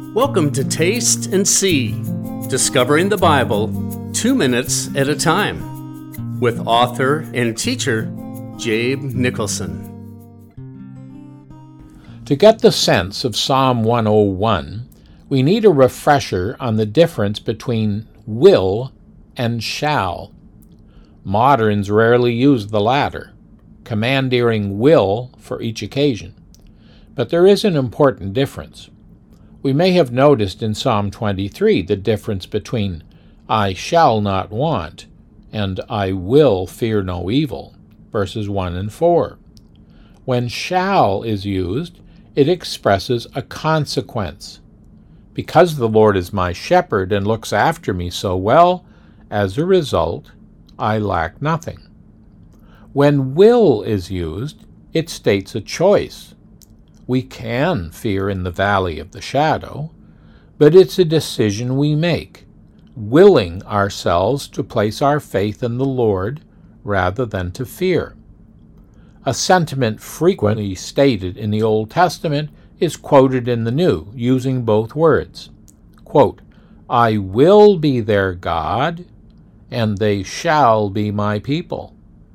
Welcome to Taste and See, discovering the Bible 2 minutes at a time, with author and teacher Jabe Nicholson. To get the sense of Psalm 101, we need a refresher on the difference between will and shall. Moderns rarely use the latter, commandeering will for each occasion. But there is an important difference. We may have noticed in Psalm 23 the difference between I shall not want and I will fear no evil, verses 1 and 4. When shall is used, it expresses a consequence. Because the Lord is my shepherd and looks after me so well, as a result, I lack nothing. When will is used, it states a choice. We can fear in the valley of the shadow, but it's a decision we make, willing ourselves to place our faith in the Lord rather than to fear. A sentiment frequently stated in the Old Testament is quoted in the New, using both words. Quote, I will be their God, and they shall be my people.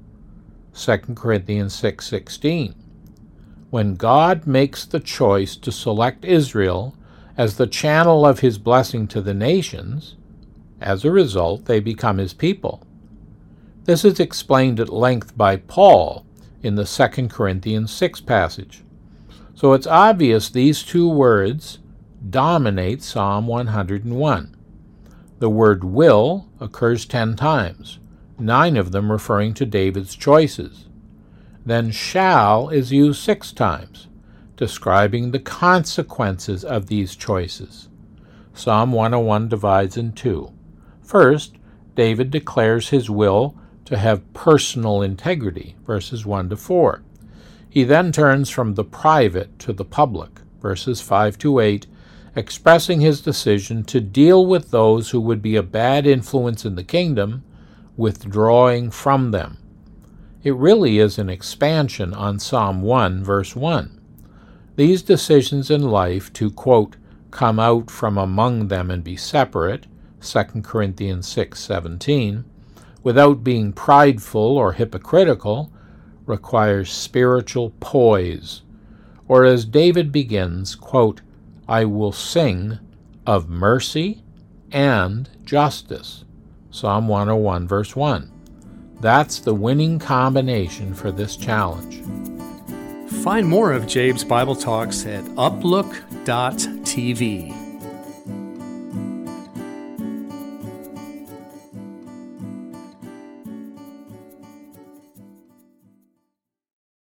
2 Corinthians 6:16. When God makes the choice to select Israel as the channel of his blessing to the nations, as a result, they become his people. This is explained at length by Paul in the 2 Corinthians 6 passage. So it's obvious these two words dominate Psalm 101. The word will occurs 10 times, 9 of them referring to David's choices. Then shall is used 6 times, describing the consequences of these choices. Psalm 101 divides in 2. First, David declares his will to have personal integrity, verses 1 to 4. He then turns from the private to the public, verses 5 to 8, expressing his decision to deal with those who would be a bad influence in the kingdom, withdrawing from them. It really is an expansion on Psalm 1, verse 1. These decisions in life to, quote, come out from among them and be separate, 2 Corinthians 6:17, without being prideful or hypocritical, requires spiritual poise. Or as David begins, quote, I will sing of mercy and justice, Psalm 101, verse 1. That's the winning combination for this challenge. Find more of Jabe's Bible Talks at uplook.tv.